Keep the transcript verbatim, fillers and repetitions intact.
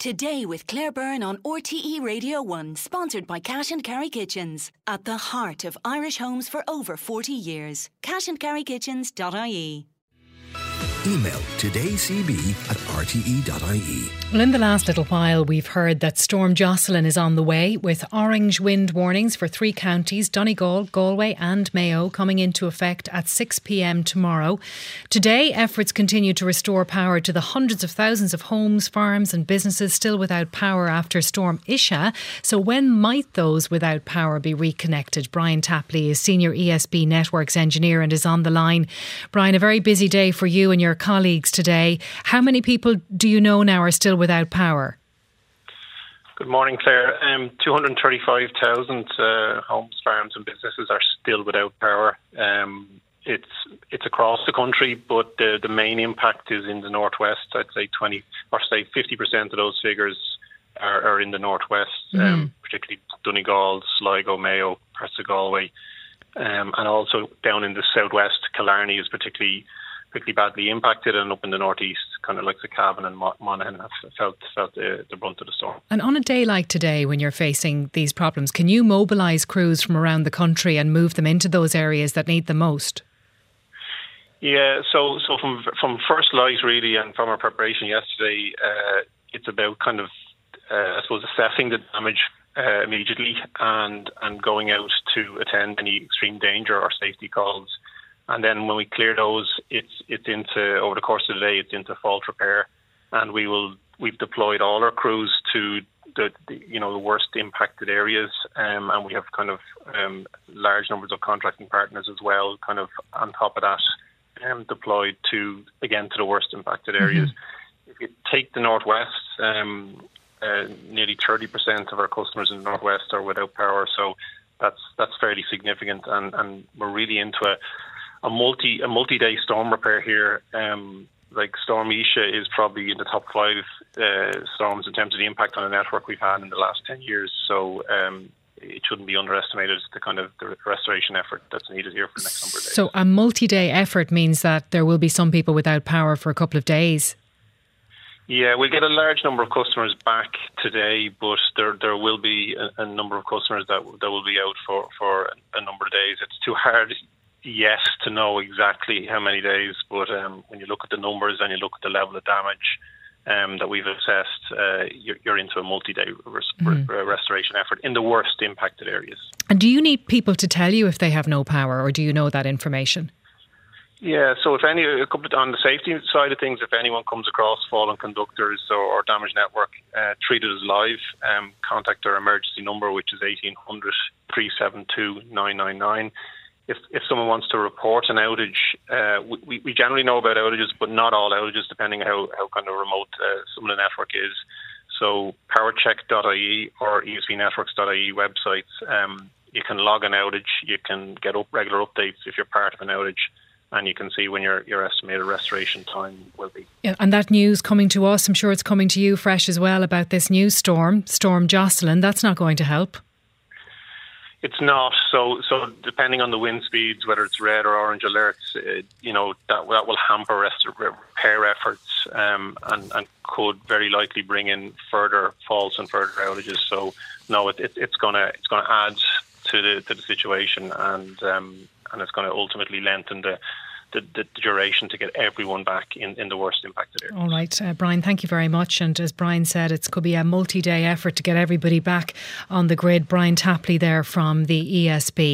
Today with Claire Byrne on R T E Radio one, sponsored by Cash and Carry Kitchens. At the heart of Irish homes for over forty years. cash and carry kitchens dot I E. Email todaycb at r t e dot i e. Well, in the last little while, we've heard that Storm Jocelyn is on the way, with orange wind warnings for three counties, Donegal, Galway and Mayo, coming into effect at six p.m. tomorrow. Today, efforts continue to restore power to the hundreds of thousands of homes, farms and businesses still without power after Storm Isha. So when might those without power be reconnected? Brian Tapley is Senior E S B Networks Engineer and is on the line. Brian, a very busy day for you and your colleagues today. How many people do you know now are still without power? Good morning, Claire. Um, two hundred thirty-five thousand uh, homes, farms and businesses are still without power. Um, it's it's across the country, but the, the main impact is in the northwest. I'd say twenty or say fifty percent of those figures are, are in the northwest, mm. um, particularly Donegal, Sligo, Mayo, parts of Galway, um, and also down in the southwest. Killarney is particularly particularly badly impacted, and up in the northeast, kind of like the Cavan and Monaghan have felt felt the, the brunt of the storm. And on a day like today, when you're facing these problems, can you mobilise crews from around the country and move them into those areas that need the most? Yeah, so so from from first light really, and from our preparation yesterday, uh, it's about kind of uh, I suppose assessing the damage uh, immediately and and going out to attend any extreme danger or safety calls. And then when we clear those, it's it's into over the course of the day, it's into fault repair, and we will we've deployed all our crews to the, the you know the worst impacted areas, um, and we have kind of um, large numbers of contracting partners as well, kind of on top of that, um, deployed to again to the worst impacted areas. Mm-hmm. If you take the northwest, um, uh, nearly thirty percent of our customers in the northwest are without power, so that's that's fairly significant, and, and we're really into a A multi a multi-day storm repair here. Um, like Storm Isha is probably in the top five uh, storms in terms of the impact on the network we've had in the last ten years. So um, it shouldn't be underestimated, the kind of the restoration effort that's needed here for the next number of days. So a multi-day effort means that there will be some people without power for a couple of days. Yeah, we'll get a large number of customers back today, but there there will be a, a number of customers that that will be out for, for a number of days. It's too hard Yes, to know exactly how many days, but um, when you look at the numbers and you look at the level of damage um, that we've assessed, uh, you're, you're into a multi-day res- mm. re- restoration effort in the worst impacted areas. And do you need people to tell you if they have no power, or do you know that information? Yeah, so if any, a couple of, on the safety side of things, if anyone comes across fallen conductors or, or damaged network, uh, treat it as live. Um, contact our emergency number, which is eighteen hundred, three seven two, nine nine nine. If if someone wants to report an outage, uh, we, we generally know about outages, but not all outages, depending on how, how kind of remote uh, some of the network is. So powercheck dot I E or E S B networks dot I E websites, um, you can log an outage, you can get up regular updates if you're part of an outage, and you can see when your, your estimated restoration time will be. Yeah, and that news coming to us, I'm sure it's coming to you fresh as well, about this new storm, Storm Jocelyn. That's not going to help. It's not. So so depending on the wind speeds, whether it's red or orange alerts, uh, you know, that that will hamper rest- repair efforts um, and, and could very likely bring in further faults and further outages. So no, it, it, it's gonna it's gonna add to the to the situation, and um, and it's going to ultimately lengthen the, the the duration to get everyone back in, in the worst impacted areas. All right, uh, Brian, thank you very much. And as Brian said, it could be a multi-day effort to get everybody back on the grid. Brian Tapley there from the E S B.